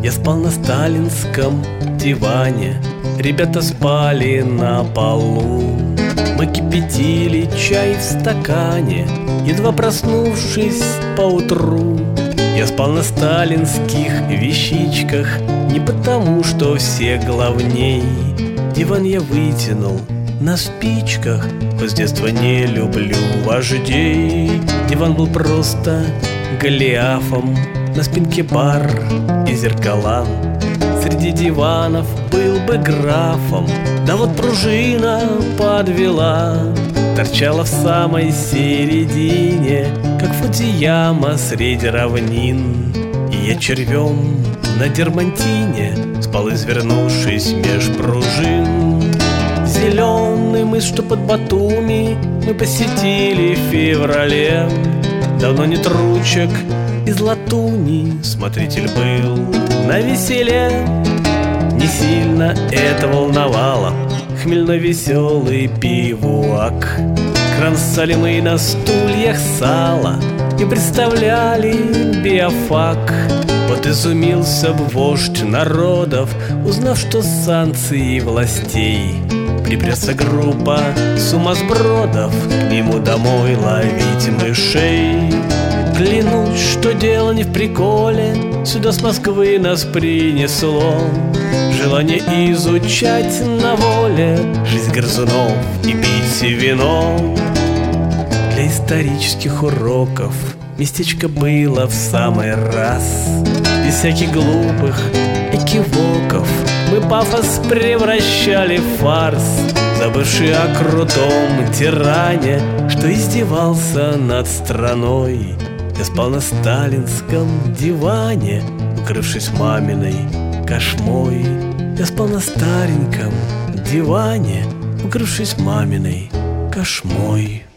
Я спал на сталинском диване, ребята спали на полу. Мы кипятили чай в стакане, едва проснувшись поутру. Я спал на сталинских вещичках, не потому, что все главней. Диван я вытянул на спичках, хоть с детства не люблю вождей. Диван был просто голиафом, на спинке бар и зеркала. Среди диванов был бы графом, да вот пружина подвела. Торчала в самой середине, как Фудзияма среди равнин. И я червем на дермантине спал, извернувшись меж пружин. Зеленый мыс, что под Батуми, мы посетили в феврале. Давно нет ручек из латуни, смотритель был навеселе. Не сильно это волновало, хмельно-веселый пивуак. Кромсали мы на стульях сало и представляли биофак. Вот изумился б вождь народов, узнав, что санкции властей. Припрется группа сумасбродов к нему домой ловить мышей. Клянусь, что дело не в приколе, сюда с Москвы нас принесло желание изучать на воле жизнь грызунов и пить вино. Для исторических уроков местечко было в самый раз. Без всяких глупых экивоков мы пафос превращали в фарс, забывший о крутом тиране, что издевался над страной. Я спал на сталинском диване, укрывшись маминой кошмой. Я спал на стареньком диване, укрывшись маминой кошмой.